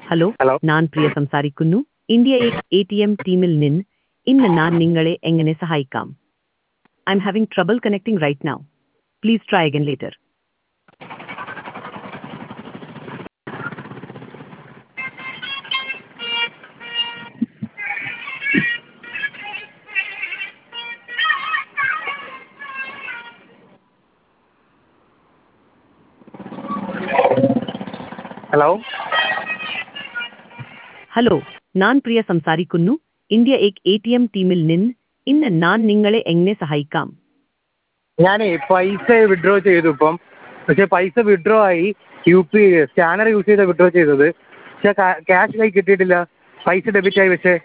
Hello, hello. ഞാൻ പ്രിയ സംസാരിക്കുന്നു. India ATM ടീമിൽ നിന്ന് ഇന്ന് ഞാൻ നിങ്ങളെ എങ്ങനെ സഹായിക്കാം? I'm having trouble connecting right now. Please try again later. Hello. Hello, ഞാൻ പ്രിയ സംസാരിക്കുന്നു. ഇന്ത്യ ATM ടീമിൽ നിന്ന് ഇന്ന് ഞാൻ നിങ്ങളെ എങ്ങനെ സഹായിക്കാം? ഞാനേ പൈസ വിഡ്രോ ചെയ്തു ഇപ്പം. പക്ഷെ പൈസ വിഡ്രോ ആയി. സ്കാനർ യൂസ് ചെയ്ത വിഡ്രോ ചെയ്തത്. പക്ഷെ ക്യാഷ് കൈ കിട്ടിയിട്ടില്ല. പൈസ ഡെബിറ്റ് ആയി. പക്ഷേ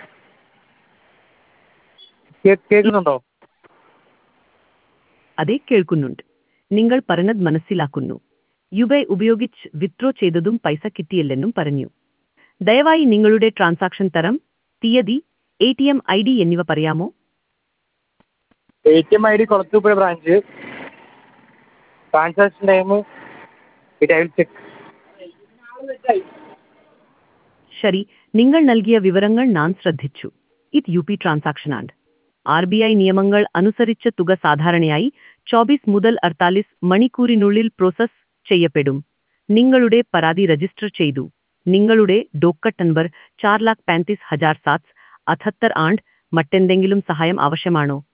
കേൾക്കുന്നുണ്ടോ? അതെ, കേൾക്കുന്നുണ്ട്. നിങ്ങൾ പറഞ്ഞത് മനസ്സിലാക്കുന്നു. UPI ഉപയോഗിച്ച് വിത്ഡ്രോ ചെയ്തതും പൈസ കിട്ടിയില്ലെന്നും പറഞ്ഞു. ദയവായി നിങ്ങളുടെ ട്രാൻസാക്ഷൻ തരം, തീയതി, ATM ID എന്നിവ പറയാമോ? ATM ID Kulathupuzha branch. Transaction time check. ശരി, നിങ്ങൾ നൽകിയ വിവരങ്ങൾ ഞാൻ ശ്രദ്ധിച്ചു. ഇത് UP ട്രാൻസാക്ഷനാണ്. RBI നിയമങ്ങൾ അനുസരിച്ച് തുക സാധാരണയായി 24 മുതൽ 48 മണിക്കൂറിനുള്ളിൽ പ്രോസസ് ചെയ്യപ്പെടും. നിങ്ങളുടെ പരാതി രജിസ്റ്റർ ചെയ്തു. നിങ്ങളുടെ ഡോക്കറ്റ് നമ്പർ 4,35,778 ആണ്. മറ്റെന്തെങ്കിലും സഹായം ആവശ്യമാണോ?